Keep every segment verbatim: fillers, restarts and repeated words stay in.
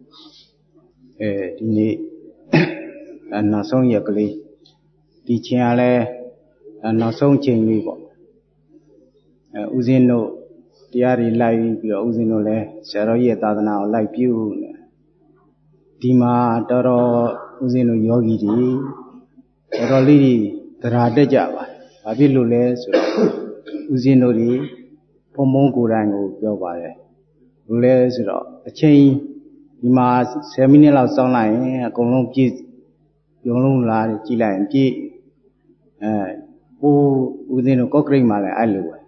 အဲဒီနေ့နောက်ဆုံးရက်ကလေးဒီချင်းကလည်းနောက်ဆုံးချိန်လေးပေါ့အဲဦးဇင်းတို့တရားတွေလိုက်ပြီးတော့ဦးဇင်းတို့လည်းဆရာတော်ကြီးရဲ့သာသနာကိုလိုက်ပြုနေဒီမှာတော်တော်ဦးဇင်းတို့ယောဂီတွေတော်တော်လေးတွေသရာတက်ကြပါဘာဖြစ်လို့လဲဆိုတော့ဦးဇင်းတို့တွေဘုံဘုံကိုယ်တိုင်ကိုပြောပါတယ်ဘယ်လဲဆိုတော့အချိန်ဒီမှာဆယ်မိနစ်လောက်စောင့်လိုက်ရင်အကုန်လုံးပြည့်ပြုံးလုံးလာကြည့်လိုက်ရင်ပြည့်အဲဟိုဦးဇင်းတို့ကော့ကရိတ်မှာလည်းအဲ့လိုပဲ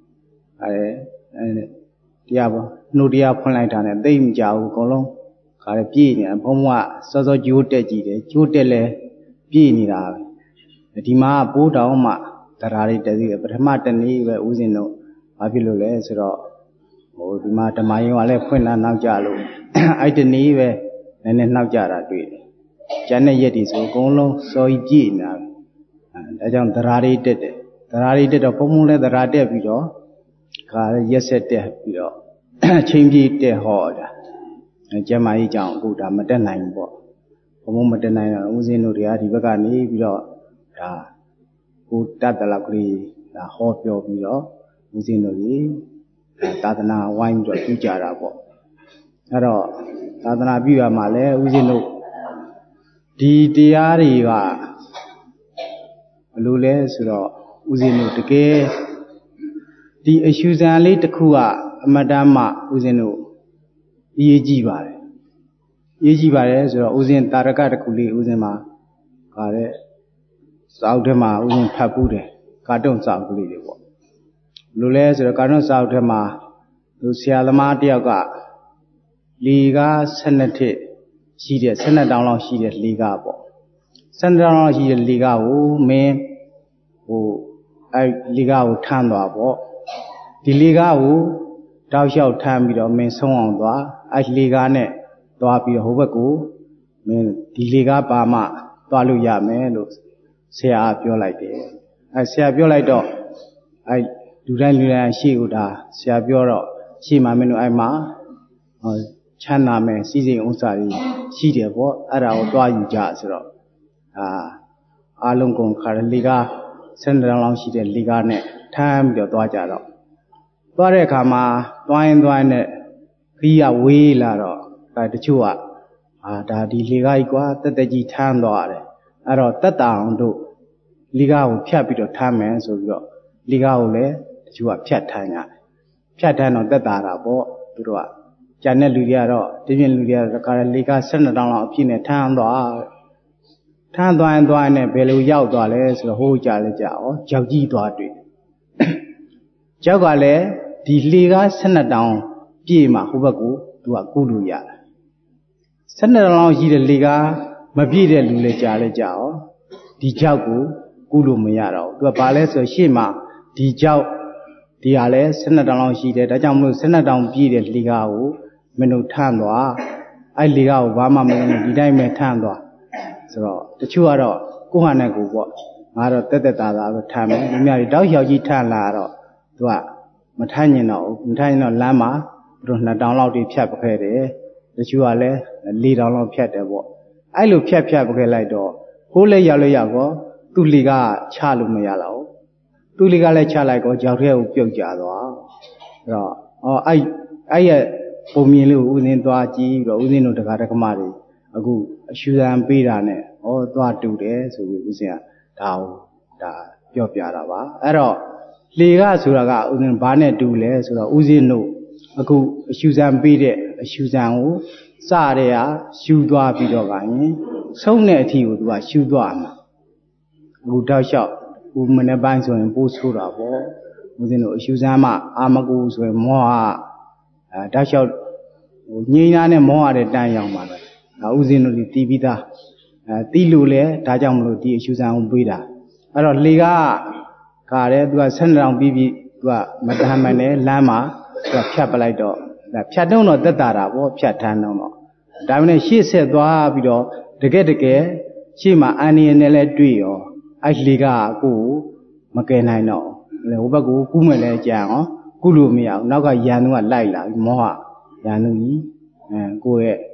အဲတရားပေါ့နှုတ်တရားဖွင့်လိုက်တာနဲ့သိမ့်မကြဘူးအကုန်လုံးခါရပြည့်နေဘုံဘုံကစောစောကြိုးတက်ကြည့်တယ်ကြိုးတက်လဲပြည့်နေတာပဲဒီမှာပိုးတောင်မှတရားတွေတည်းပထမတနေ့ပဲဦးဇင်းတို့ဘာဖြစ်လို့လဲဆိုတော့ဟိုဒီမှာဓမ္မယုံကလည်းဖွင့်လာနောက်ကြလို့အဲ့တနေ့ပဲနည်းနည်းနောက်ကြတာတွေ့တယ်ကျန်တဲ့ရက်တွေဆိုအကုန်လုံးစော်ကြီးပြည့်နေတာဒါကြောင့်တရားတွေတက်တယ်တရားတွေတက်တော့ဘုံဘုံလည်းတရားတက်ပြီးတော့ခါရက်ဆက်တက်ပြီးတော့ချင်းပြည့်တက်ဟောတာကျမကြီးကြောင့်အခုဒါမတက်နိုင်ဘူးပေါ့ဘုံဘုံမတက်နိုင်တော့ဦးဇင်းတို့တွေကဒီဘက်ကနေပြီးတော့ဒါကိုတတ်တယ်လောက်ကလေးဒါဟောပြောပြီးတော့ဦးဇင်းတို့ကြီးသာသနာဝိုင်းပြီးတော့ပြုကြတာပေါ့အဲ့တော့သာသနာပြုရမှာလဲဦးဇင်းတို့ဒီတရားတွေကဘယ်လိုလဲဆိုတော့ဦးဇင်းတို့တကယ်ဒီအရှုဇံလေးတစ်ခုကအမတ္တမဦးဇင်းတို့အရေးကြီးပါတယ်အရေးကြီးပါတယ်ဆိုတော့ဦးဇင်းတာရကတစ်ခုလေးဦးဇင်းမှာခါတဲ့စာအုပ်ထဲမှာဦးဇင်းဖတ်ဘူးတယ်ကာတွန်းစာအုပ်ကလေးတွေပေါ့လိုလဲဆိုတော့ကာတွန်းစာအုပ်ထဲမှာသူဆရာသမားတယောက်ကလေကားဆယ်နှစ်ထစ်ရှိတဲ့ဆယ်နှစ်တောင်လောက်ရှိတဲ့လေကားပေါ့ဆယ်နှစ်တောင်လောက်ရှိတဲ့လေကားကိုမင်းဟိုအဲလေကားကိုထမ်းသွားပေါ့ဒီလေကားကိုတောက်လျှောက်ထမ်းပြီးတော့မင်းဆုံးအောင်သွားအဲလေကားနဲ့သွားပြီးတော့ဟိုဘက်ကိုမင်းဒီလေကားပါမှသွားလို့ရမယ်လို့ဆရာပြောလိုက်တယ်အဲဆရာပြောလိုက်တော့အဲလူတိုင်းလူတိုင်းရှေ့ကိုဒါဆရာပြောတော့ရှေ့မှာမင်းတို့အဲမှာဟောချမ်းသာမယ်စီစဉ်ဥစ္စာတွေရှိတယ်ပေါ့အဲ့ဒါကိုတွားယူကြဆိုတော့အာအားလုံးကုန်ခါရလေကားဆယ်နှစ်လောက်ရှိတဲ့လေကားနဲ့ထမ်းပြီးတော့တွားကြတော့တွားတဲ့အခါမှာတွားရင်တွားရင်နဲ့ခီးကဝေးလာတော့ဒါတချို့ကအာဒါဒီလေကားကြီးကွာတက်တက်ကြီးထမ်းသွားတယ်အဲ့တော့တက်တာအောင်တို့လေကားကိုဖြတ်ပြီးတော့ထမ်းမယ်ဆိုပြီးတော့လေကားကိုလည်းတချို့ကဖြတ်ထမ်းကြတယ်ဖြတ်ထမ်းတော့တက်တာတာပေါ့သူတို့ကကျန်တဲ့လူတွေကတော့ဒီပြင်လူတွေကတော့ခါရလေကားဆယ်နှစ်တောင်လောက်အပြည့်နဲ့ထမ်းသွားထမ်းသွားရင်သွားရင်လည်းဘယ်လိုရောက်သွားလဲဆိုတော့ဟိုးကြလဲကြဩကြောက်ကြီးသွားတွေ့ကြောက်ကလည်းဒီလေကားဆယ်နှစ်တောင်ပြည့်မှဟိုဘက်ကိုသူကကူးလို့ရတယ်ဆယ်နှစ်တောင်လောက်ရှိတဲ့လေကားမပြည့်တဲ့လူလည်းကြားလဲကြဩဒီကြောက်ကိုကူးလို့မရတော့ဘူးသူကဘာလဲဆိုရှေ့မှာဒီကြောက်ဒီဟာလဲဆယ်နှစ်တောင်လောက်ရှိတယ်ဒါကြောင့်မလို့ဆယ်နှစ်တောင်ပြည့်တဲ့လေကားကိုမင်းတို့ထမ်းသွားအဲ့လေကားကိုဘာမှမလုပ်နဲ့ဒီတိုင်းပဲထမ်းသွားဆိုတော့တချို့ကတော့ကိုယ့်ဟာနဲ့ကိုယ်ပေါ့ငါတော့တက်တက်တာတာပဲထမ်းမယ်ဒီများတောက်လျှောက်ကြီးထမ်းလာတော့သူကမထမ်းညင်တော့ဘူးမထမ်းရင်တော့လမ်းမှာသူတို့နှစ်တောင်လောက်တိဖြတ်ပခဲ့တယ်တချို့ကလည်းလေးတောင်လောက်ဖြတ်တယ်ပေါ့အဲ့လိုဖြတ်ဖြတ်ပခဲ့လိုက်တော့ဟိုးလဲရောက်လဲရောက်တော့သူ့လေကားချလို့မရတော့ဘူးသူ့လေကားလည်းချလိုက်တော့ကြောက်ထဲကိုပြုတ်ကျသွားအဲ့တော့အော်အဲ့အဲ့ရဲ့ပုံမြင်လို့ဦးဇင်းသွားကြည့်ပြီးတော့ဦးဇင်းတို့တက္ကရာကမတွေအခုအရှုဇံပေးတာနဲ့ဩသွားတူတယ်ဆိုပြီးဦးဇင်းကဒါကိုဒါပြောပြတာပါအဲ့တော့လေကဆိုတာကဦးဇင်းဘာနဲ့တူလဲဆိုတော့ဦးဇင်းတို့အခုအရှုဇံပေးတဲ့အရှုဇံကိုစတဲ့ဟာရှုသွားပြီးတော့ကရင်ဆုံးတဲ့အထီကိုသူကရှုသွားမှာအခုတောက်လျှောက်ဦးမနေ့ပိုင်းဆိုရင်ပိုးဆိုးတာပေါ့ဦးဇင်းတို့အရှုဇံမှအာမကူဆိုရင်မောဟအဲတောက်လျှောက်ဟိုငြိမ်းသားနဲ့မောဟတဲ့တန်းရောက်ပါတော့ဒါဥစဉ်တို့ဒီတီးပြီးသားအဲတီးလို့လဲဒါကြောင့်မလို့ဒီအရှုဇံကိုပေးတာအဲ့တော့လေကားခါတယ်သူကဆယ်နှစ်တောင်ပြီးပြီးသူကမတမ်းမနဲ့လမ်းမှာသူကဖြတ်ပလိုက်တော့ဒါဖြတ်တုံးတော့တက်တာတာပေါ့ဖြတ်ထမ်းတော့ဒါမှလည်းရှေ့ဆက်သွားပြီးတော့တကယ်တကယ်ရှေ့မှာအန်နီနဲ့လဲတွေ့ရောအဲ့လေကားကိုမကယ်နိုင်တော့လေဟိုဘက်ကိုကူးမယ်လဲကြံရောကူးလို့မရဘူးနောက်ကရန်သူကလိုက်လာမောဟရန်သူကြီးအဲကိုယ့်ရဲ့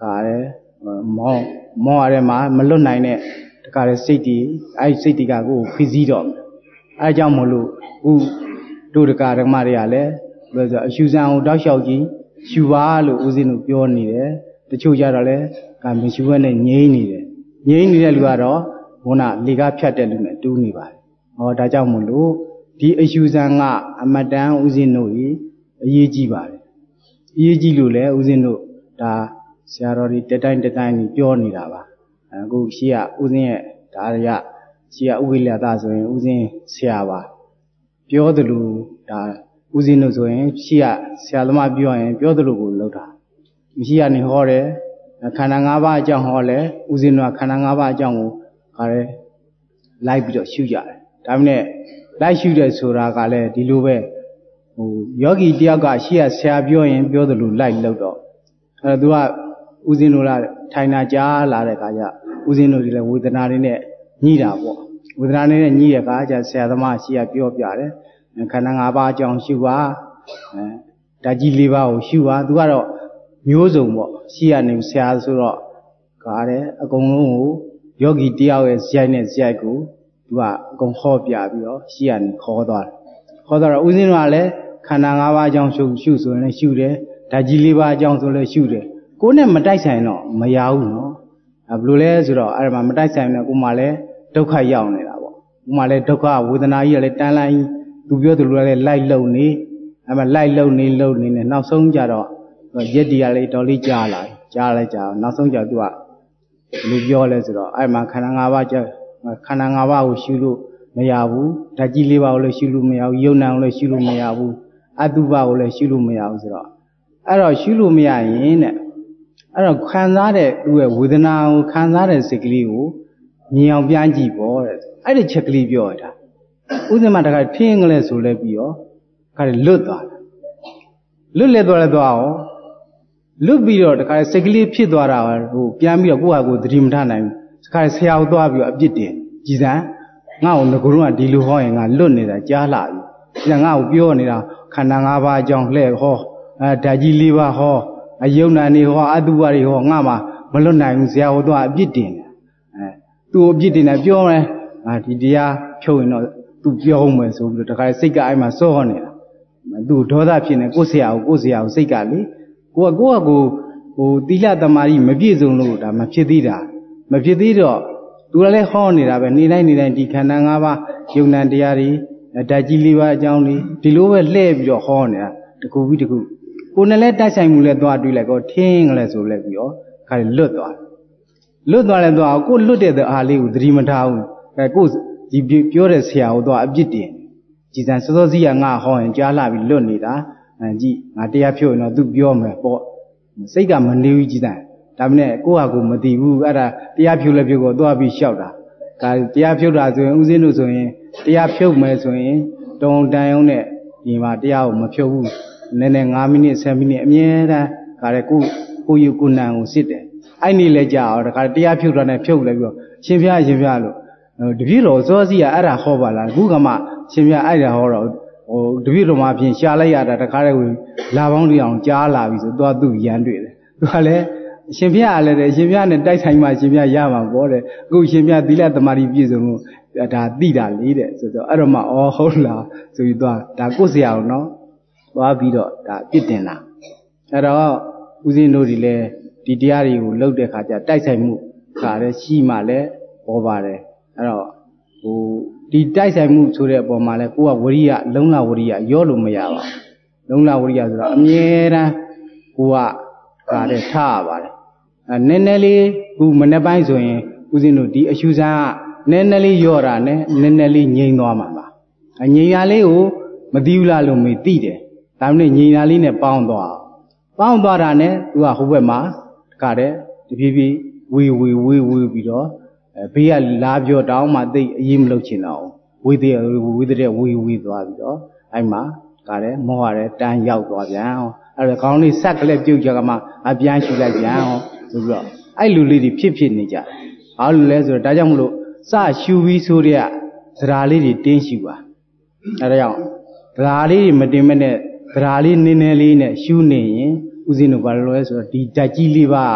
kare mo mo are ma malut nine ne kare city ai city ka ko phisi do ai jaung mo lo u do de ka dhamma de ya le blo so ashu san ko taw hyaw ji shu ba lo uzin nu pyo ni de tachu ja do le ka ma shu ne ngei ni de ngei ni de lu ka do bona le ka phyat de lu ne tu ni ba ho da jaung mo lo di ashu san ka amatan uzin nu yi aye ji ba de aye ji lo le uzin nu da sia ro ri tet tain tet tain ni pyo ni da baအခုရှိရဥစဉ်ရဲ့ဒါရရှိရဥပိလတာဆိုရင်ဥစဉ်ဆရာပါပြောသလိုဒါဥစဉ်လို့ဆိုရင်ရှိရဆရာသမားပြောရင်ပြောသလိုကိုလုပ်တာမရှိရနေဟောတယ်ခန္ဓာ၅ပါးအကြောင်းဟောလဲဥစဉ်ကခန္ဓာ၅ပါးအကြောင်းကိုခါရဲလိုက်ပြီးတော့ရှုကြတယ်ဒါပေမဲ့လိုက်ရှုတယ်ဆိုတာကလည်းဒီလိုပဲဟိုယောဂီတယောက်ကရှိရဆရာပြောရင်ပြောသလိုလိုက်လုပ်တော့အဲသူကဥစဉ်လို့လားထိုင်တာကြားလာတဲ့အခါကျဥစဉ်တို့ဒီလေဝေဒနာတွေနဲ့ညှိတာပေါ့ဝေဒနာတွေနဲ့ညှိတဲ့အခါကျဆရာသမားရှိရပြောပြတယ်ခန္ဓာ၅ပါးအကြောင်းရှုပါအဲဓာတ်ကြီး၄ပါးကိုရှုပါသူကတော့မျိုးစုံပေါ့ရှိရနေဆရာဆိုတော့ကားတယ်အကုန်လုံးကိုယောဂီတယောက်ရဲ့ဇိုက်နဲ့ဇိုက်ကိုသူကအကုန်ဟောပြပြီးတော့ရှိရနေခေါ်သွားတယ်ခေါ်သွားတော့ဥစဉ်တို့ကလည်းခန္ဓာ၅ပါးအကြောင်းရှုရှုဆိုရင်လည်းရှုတယ်ဓာတ်ကြီး၄ပါးအကြောင်းဆိုလည်းရှုတယ်ကိုယ်နဲ့မတိုက်ဆိုင်တော့မရဘူးနော်ဘယ်လိုလဲဆိုတော့အဲ့ဒါမှမတိုက်ဆိုင်နဲ့ကိုမှလည်းဒုက္ခရောက်နေတာပေါ့ကိုမှလည်းဒုက္ခဝေဒနာကြီးကလည်းတန်းလိုက်သူပြောသူလည်းလိုက်လုံနေအဲ့မှလိုက်လုံနေလုံနေနဲ့နောက်ဆုံးကြတော့ရက်တီကလည်းတော်လေးကြားလာကြားလိုက်ကြအောင်နောက်ဆုံးကြသူကလူပြောလဲဆိုတော့အဲ့မှခန္ဓာ၅ပါးကျခန္ဓာ၅ပါးကိုရှုလို့မရဘူးဓာတ်ကြီး၄ပါးကိုလည်းရှုလို့မရဘူးယုံနာကိုလည်းရှုလို့မရဘူးအတုပကိုလည်းရှုလို့မရဘူးဆိုတော့အဲ့တော့ရှုလို့မရရင်တဲ့အဲ့တော့ခံစားတဲ့သူ့ရဲ့ဝေဒနာကိုခံစားတဲ့စိတ်ကလေးကိုမြင်အောင်ပြန်ကြည့်ပေါ့တဲ့အဲ့ဒီချက်ကလေးပြောတာဥစဉ်မှာတခါထင်းကလေးဆိုလဲပြီးတော့ခါလွတ်သွားတယ်လွတ်လဲသွားလဲသွားအောင်လွတ်ပြီးတော့တခါစိတ်ကလေးဖြစ်သွားတာဟိုပြန်ပြီးတော့ကိုယ့်ဟာကိုယ်သတိမထားနိုင်ဘူးတခါဆရာကိုသွားပြီးတော့အပြစ်တင်ကြည်စမ်းငါ့ကိုငကုံကဒီလိုဟောရင်ငါလွတ်နေတာကြားလာပြီဒီငါ့ကိုပြောနေတာခန္ဓာ၅ပါးအကြောင်းလှဲ့ဟောအဲဓာတ်ကြီး၄ပါးဟောအယုံနာနေဟောအတုပတွေဟောငါမှမလွတ်နိုင်ဘူးဆရာဟောတော့အပြစ်တင်တယ်အဲသူ့အပြစ်တင်တယ်ပြောတယ်အာဒီတရားဖြုတ်ရင်တော့သူပြောအောင်မယ်ဆိုပြီးတော့တခါစိတ်ကအဲ့မှာစောနေတာသူဒေါသဖြစ်နေကိုယ်ဆရာကိုကိုယ်ဆရာကိုစိတ်ကလေကိုကကိုကကိုဟိုသီလသမာဓိမပြည့်စုံလို့ဒါမဖြစ်သေးတာမဖြစ်သေးတော့သူလည်းဟောနေတာပဲနေတိုင်းနေတိုင်းဒီခန္ဓာ၅ပါးယုံနာတရားတွေဓာတ်ကြီး၄ပါးအကြောင်းတွေဒီလိုပဲလှည့်ပြီးတော့ဟောနေတာတခုပြီးတခုကိုယ်နဲ့လည်းတိုက်ဆိုင်မှုလည်းသွားတွေ့လိုက်ကောထင်းကလေးဆိုလဲပြီးတော့ခါလွတ်သွားလွတ်သွားလဲသွားကိုလွတ်တဲ့အားလေးကိုသတိမထားဘူးအဲကိုဒီပြောတဲ့ဆရာကိုသွားအပြစ်တင်ကြည်စံစောစောစီးကငါဟောရင်ကြားလာပြီးလွတ်နေတာအဲကြည့်ငါတရားဖြုတ်ရင်တော့သူပြောမယ်ပေါ့စိတ်ကမနေဘူးကြည်စံဒါပေမဲ့ကိုယ့်ဟာကိုမသိဘူးအဲ့ဒါတရားဖြုတ်လဲဖြုတ်ကိုသွားပြီးလျှောက်တာဒါတရားဖြုတ်တာဆိုရင်ဥစဉ်လို့ဆိုရင်တရားဖြုတ်မယ်ဆိုရင်တုံတန်ရုံနဲ့ဒီမှာတရားကိုမဖြုတ်ဘူးနည်းနည်း၅မိနစ်၁၀မိနစ်အမြဲတမ်းခါရဲကိုကိုယူကိုနံကိုစစ်တယ်အဲ့ဒီလဲကြာအောင်တခါတရားဖြုတ်တာနဲ့ဖြုတ်လဲပြီးတော့ရှင်ဖျားရှင်ဖျားလို့တပည့်တော်စောစီကအဲ့ဒါဟောပါလားအခုကမှရှင်ဖျားအဲ့ဒါဟောတော့ဟိုတပည့်တော်မှဖြင့်ရှားလိုက်ရတာတခါတည်းဝင်လာပေါင်းတအောင်ကြားလာပြီဆိုတော့သူ့ရန်တွေ့တယ်သူကလည်းရှင်ဖျားကလည်းရှင်ဖျားနဲ့တိုက်ဆိုင်မှရှင်ဖျားရမှာပေါ့တဲ့အခုရှင်ဖျားသီလသမารိပြည့်စုံလို့ဒါသိတာလေးတဲ့ဆိုတော့အဲ့တော့မှဩဟုတ်လားဆိုပြီးတော့ဒါကိုယ့်ဆရာအောင်နော်သွားပြီးတော့ဒါပြစ်တင်တာအဲ့တော့ဦးဇင်းတို့ဒီလေဒီတရားတွေကိုလှုပ်တဲ့ခါကျတိုက်ဆိုင်မှုခါလဲရှိမှလည်းပေါ်ပါတယ်အဲ့တော့ဟိုဒီတိုက်ဆိုင်မှုဆိုတဲ့အပေါ်မှာလဲကိုကဝရိယလုံလဝရိယရောလို့မရပါဘူးလုံလဝရိယဆိုတော့အမြဲတမ်းကိုကခါတဲ့ထားရပါတယ်အဲနည်းနည်းလေးခုမနေ့ပိုင်းဆိုရင်ဦးဇင်းတို့ဒီအရှုစမ်းကနည်းနည်းလေးရော့တာနဲ့နည်းနည်းလေးငြိမ်သွားမှာပါအငြိမ်ရလေးကိုမသိဘူးလားလို့မေးသိတယ်ဒါမှမဟုတ်ညီညာလေးနဲ့ပေါင်းသွားပေါင်းသွားတာနဲ့သူကဟိုဘက်မှာတခါတည်းတဖြည်းဖြည်းဝေဝေဝေဝေပြီးတော့ဘေးကလာပြောတောင်းမှသိအရေးမလုပ်ချင်တော့ဝေတဲ့ဝေတဲ့ဝေဝေသွားပြီးတော့အဲ့မှာတခါတည်းမောရတဲ့တန်းရောက်သွားပြန်အဲ့ဒါခေါင်းလေးဆက်ကလေးပြုတ်ကြကမှအပြန်ရှူလိုက်ပြန်ဟောဆိုပြီးတော့အဲ့လူလေးတွေဖြစ်ဖြစ်နေကြတယ်ဘာလို့လဲဆိုတော့ဒါကြောင့်မလို့စရှူပြီးဆိုတဲ့သရာလေးတွေတင်းရှူပါအဲ့ဒါကြောင့်သရာလေးတွေမတင်မဲ့နဲ့သရာလေးနည်းနည်းလေးနဲ့ရှူနေရင်ဥစဉ်တို့ဘာလို့လဲဆိုတော့ဒီဓာတ်ကြီးလေးပါ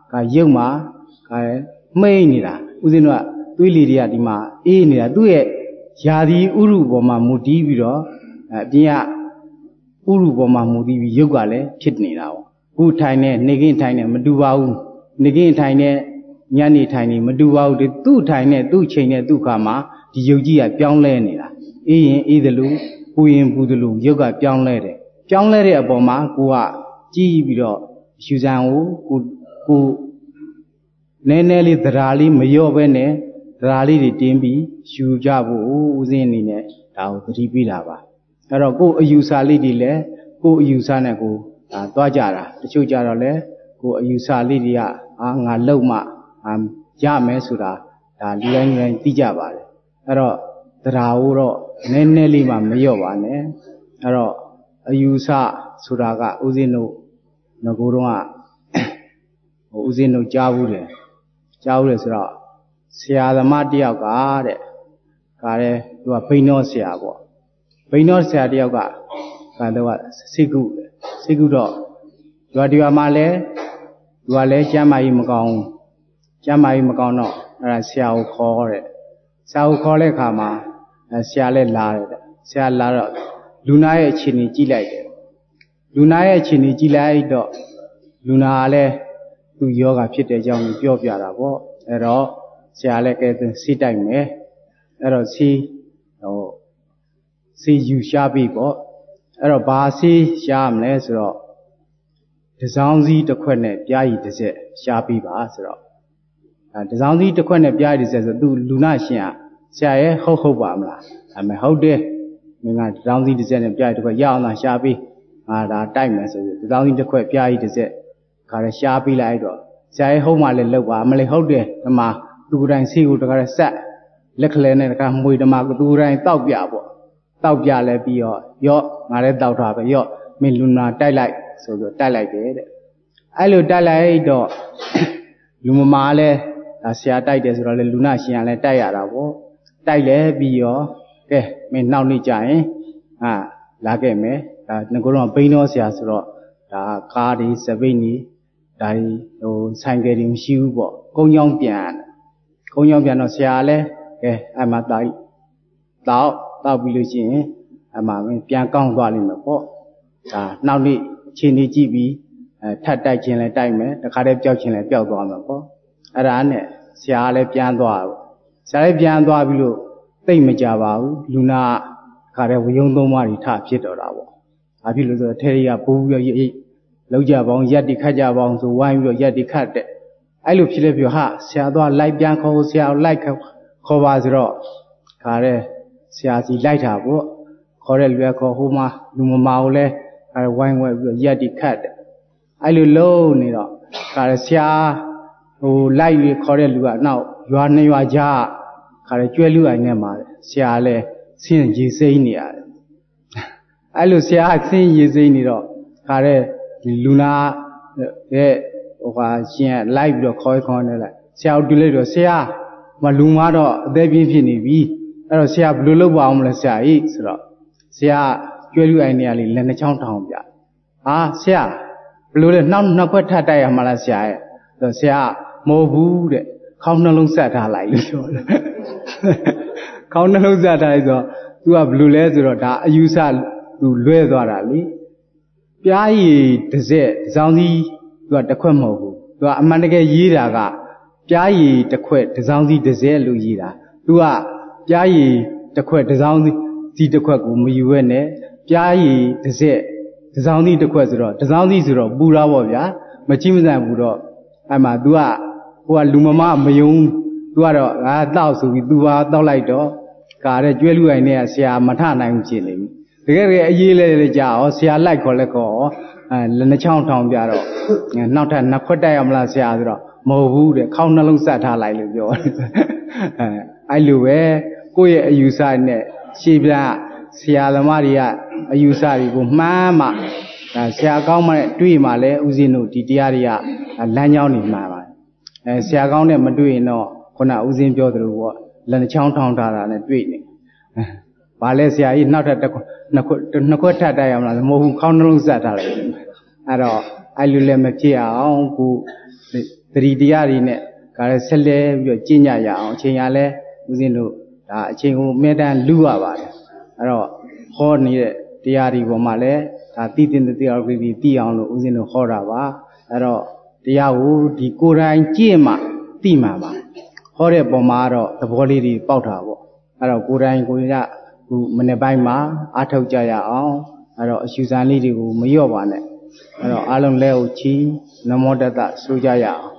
ကရုပ်မှာကမိတ်နေတာဦးဇင်းတို့ကသွေးလီတွေကဒီမှာအေးနေတာသူ့ရဲ့ຢာဒီဥရုပေါ်မှာမူတည်ပြီးတော့အပြင်ကဥရုပေါ်မှာမူတည်ပြီးရုပ်ကလည်းဖြစ်နေတာပေါ့ခုထိုင်နေနေကင်းထိုင်နေမတူပါဘူးနေကင်းထိုင်နေညနေထိုင်နေမတူပါဘူးသူ့ထိုင်နေသူ့ချိန်နေသူ့ခါမှာဒီရုပ်ကြီးကပြောင်းလဲနေတာအေးရင်အေးတယ်လို့ပူရင်ပူတယ်လို့ရုပ်ကပြောင်းလဲတယ်ပြောင်းလဲတဲ့အပေါ်မှာကိုကကြည့်ပြီးတော့ရှုစံကိုကိုကိုနည်းနည်းလေးသရာလေးမလျော့ပဲနဲ့သရာလေးတွေတင်းပြီးရှုကြဖို့ဦးစင်းအနေနဲ့ဒါကိုသတိပေးတာပါအဲ့တော့ကိုယ်အယူဆလေးတွေလည်းကိုယ်အယူဆနဲ့ကိုဒါသွားကြတာတချို့ကြတော့လေကိုယ်အယူဆလေးတွေကအာငါလုံမှရမယ်ဆိုတာဒါလူတိုင်းလူတိုင်းသိကြပါတယ်အဲ့တော့သရာကိုတော့နည်းနည်းလေးမှမလျော့ပါနဲ့အဲ့တော့အယူဆဆိုတာကဦးစင်းတို့ငကိုယ်တော့ဟိုဦးစင်းတို့ကြားဘူးတယ်ကြားဘူးတယ်ဆိုတော့ဆရာသမားတယောက်ကတဲ့ဒါလည်းသူကဘိန်းတော်ဆရာပေါ့ဘိန်းတော်ဆရာတယောက်ကကတော့စိတ်ကူးစိတ်ကူးတော့ဒီဟာဒီဟာမှလည်းသူကလည်းကျမ်းမာကြီးမကောင်းကျမ်းမာကြီးမကောင်းတော့အဲ့ဒါဆရာကိုခေါ်တဲ့ဆရာကိုခေါ်တဲ့အခါမှာဆရာလည်းလာတယ်ဆရာလာတော့လူနာရဲ့အခြေအနေကြည့်လိုက်တယ်လူနာရဲ့အခြေအနေကြည့်လိုက်တော့လူနာကလည်းသူ့ယောဂဖြစ်တဲ့အကြောင်းကိုပြောပြတာပေါ့အဲ့တော့ဆရာလည်းကဲစီးတိုက်မယ်အဲ့တော့စီးဟိုစီးယူရှားပြီပေါ့အဲ့တော့ဘာစီးရှားမလဲဆိုတော့တစောင်းစည်းတစ်ခွက်နဲ့ပြားရည်တစ်စက်ရှားပြီးပါဆိုတော့အဲတစောင်းစည်းတစ်ခွက်နဲ့ပြားရည်တစ်စက်ဆိုသူလူနာရှင်ကဆရာရဲ့ဟုတ်ဟုတ်ပါမလားအမေဟုတ်တယ်မင်းကတစောင်းစည်းတစ်စက်နဲ့ပြားရည်တစ်ခွက်ရအောင်လားရှားပြီးငါဒါတိုက်မယ်ဆိုပြီးတစောင်းစည်းတစ်ခွက်ပြားရည်တစ်စက်ခါရရှားပြီးလိုက်တော့ဆရာရဲ့ဟုတ်မှလည်းလောက်ပါမလေးဟုတ်တယ်ဒီမှာသူကိုယ်တိုင်စီကိုတခါဆက်လက်ကလေးနဲ့တခါမှွေဓမ္မကသူကိုယ်တိုင်တောက်ပြပေါ့တောက်ပြလဲပြီးတော့ရော့ငါလည်းတောက်တာပဲရော့မင်းလူနာတိုက်လိုက်ဆိုပြီးတိုက်လိုက်တယ်တဲ့အဲ့လိုတိုက်လိုက်တော့လူမမာလည်းဒါဆရာတိုက်တယ်ဆိုတော့လေလူနာရှင်ကလည်းတိုက်ရတာပေါ့တိုက်လဲပြီးရောကဲမင်းနောက်နေ့ကျရင်ဟာလာခဲ့မယ်ဒါငကိုတော့ဘိန်းတော်ဆရာဆိုတော့ဒါကားတွေစပိတ်ကြီးဒါဟိုဆိုင်ကယ်တွေမရှိဘူးပေါ့ကုန်းချောင်းပြန်ကုန်းချောင်းပြန်တော့ဆရာလည်းကဲအဲ့မှာတောက်တောက်တောက်ပြီးလို့ရှိရင်အဲ့မှာပြန်ကောင်းသွားလိမ့်မယ်ပေါ့ဒါနောက်နေ့ချိန်နေကြည့်ပြီးအဲထပ်တိုက်ခြင်းလဲတိုက်မယ်တခါတည်းပျောက်ခြင်းလဲပျောက်သွားမှာပေါ့အဲ့ဒါနဲ့ဆရာလည်းပြန်သွားဘူးဆရာလည်းပြန်သွားပြီးလို့သိမ့်မကြပါဘူးလူနာခါတည်းဝယုံသုံးပါးတွေထဖြစ်တော့တာပေါ့ဘာဖြစ်လို့ဆိုတော့ထဲရီကပိုးပြီးတော့ရိပ်လောက်ကြပါအောင်ရက်တိခတ်ကြပါအောင်ဆိုဝိုင်းပြီးတော့ရက်တိခတ်တဲ့အဲ့လိုဖြစ်လဲပြောဟာဆရာသွားလိုက်ပြန်ခေါ်ဆရာကိုလိုက်ခေါ်ပါဆိုတော့ခါတည်းဆရာစီလိုက်တာပေါ့ခေါ်တဲ့လူကခေါ်ဟိုမှာလူမမာကိုလဲအဲဝိုင်းဝဲပြီးတော့ရက်တိခတ်တယ်အဲ့လိုလုံးနေတော့ခါရဆရာဟိုလိုက်ပြီးခေါ်တဲ့လူကနောက်ရွာနှစ်ရွာကြားခါရကျွဲလူအိုင်နဲ့မှာဆရာလည်းဆင်းရေစိမ့်နေရတယ်အဲ့လိုဆရာဆင်းရေစိမ့်နေတော့ခါတဲ့ဒီလူနာရဲ့ဟိုဟာရှင်ကလိုက်ပြီးတော့ခေါ်ခေါ်နေလိုက်ဆရာတို့လိုက်တော့ဆရာမလူမတော့အသက်ပြင်းဖြစ်နေပြီအဲ့တော့ဆရာဘယ်လိုလုပ်ပါအောင်မလဲဆရာကြီးဆိုတော့ဆရာကျွဲလူအိုင်နေရာလေးလက်နှချောင်းထောင်ပြဟာဆရာဘယ်လိုလဲနောက်နှစ်ခွက်ထပ်တိုက်ရမှာလားဆရာရဲ့ဆိုဆရာမဟုတ်ဘူးတဲ့ခေါင်းနှလုံးဆက်ထားလိုက်လို့ပြောတယ်ခေါင်းနှလုံးဆက်ထားလိုက်ဆိုတော့ तू ကဘယ်လိုလဲဆိုတော့ဒါအယူဆ तू လွဲသွားတာလေပြားရည်တစ်စက်တစ်စောင်းစီ तू ကတစ်ခွက်မဟုတ်ဘူး तू ကအမှန်တကယ်ရေးတာကပြားရည်တစ်ခွက်တစ်စောင်းစီတစ်စက်လို့ရေးတာ तू ကပြားရည်တစ်ခွက်တစ်စောင်းစီတစ်ခွက်ကိုမယူရဲနဲ့ပြားရည်တစ်စက်တစ်စောင်းစီတစ်ခွက်ဆိုတော့တစ်စောင်းစီဆိုတော့ပူတာပေါ့ဗျာမချိမဆန်ဘူးတော့အဲ့မှာ तू ကဟိုကလူမမမယုံ तू ကတော့ငါတောက်ဆိုပြီး तू ပါတောက်လိုက်တော့ကာတဲ့ကျွဲလူအိုင်နဲ့ဆရာမထနိုင်ဘူးဖြစ်နေပြီတကယ်တကယ်အေးလဲကြာဩဆရာလိုက်ခေါ်လဲခေါ်အဲလက်နှချောင်းထောင်ပြတော့နောက်ထပ်နှစ်ခွက်တိုက်ရမလားဆရာဆိုတော့မဟုတ်ဘူးတဲ့ခေါင်းနှလုံးဆက်ထားလိုက်လို့ပြောအဲအဲ့လိုပဲကိုယ့်ရဲ့အယူဆနဲ့ရှေ့ပြဆရာသမားတွေကအယူဆတွေကိုမှန်းမှဒါဆရာကောင်းမှတွေ့မှလည်းဥစဉ်တို့ဒီတရားတွေကလမ်းကြောင်းနေမှာပါအဲဆရာကောင်းနဲ့မတွေ့ရင်တော့ခုနဥစဉ်ပြောသလိုပေါ့လက်နှချောင်းထောင်ထားတာနဲ့တွေ့နေဘာလဲဆရာကြီးနောက်ထပ်နှစ်ခွက်နှစ်ခွက်ထပ်တိုက်ရမလားမဟုတ်ဘူးခေါင်းနှလုံးဆက်ထားလိုက်အဲ့တော့အဲ့လိုလည်းမဖြစ်အောင်ခုသတတိတရားတွေနဲ့ဒါလည်းဆက်လက်ပြီးတော့ကျင့်ကြရအောင်အချိန်ရလဲဦးဇင်းတို့ဒါအချိန်ကိုအမြဲတမ်းလူရပါတယ်အဲ့တော့ဟောနေတဲ့တရားတွေပေါ်မှာလဲဒါသိတဲ့တရားတွေပြီးသိအောင်လို့ဦးဇင်းတို့ဟောတာပါအဲ့တော့တရားကိုဒီကိုယ်တိုင်ကြည့်မှသိမှာပါဟောတဲ့ပုံမှာတော့သဘောလေးတွေပေါက်တာပေါ့အဲ့တော့ကိုယ်တိုင်ကိုယ်ကခုမနေ့ပိုင်းမှာအားထုတ်ကြရအောင်အဲ့တော့အရှုစံလေးတွေကိုမလျော့ပါနဲ့အဲ့တော့အားလုံးလဲကိုချီနမောတတဆိုကြရအောင်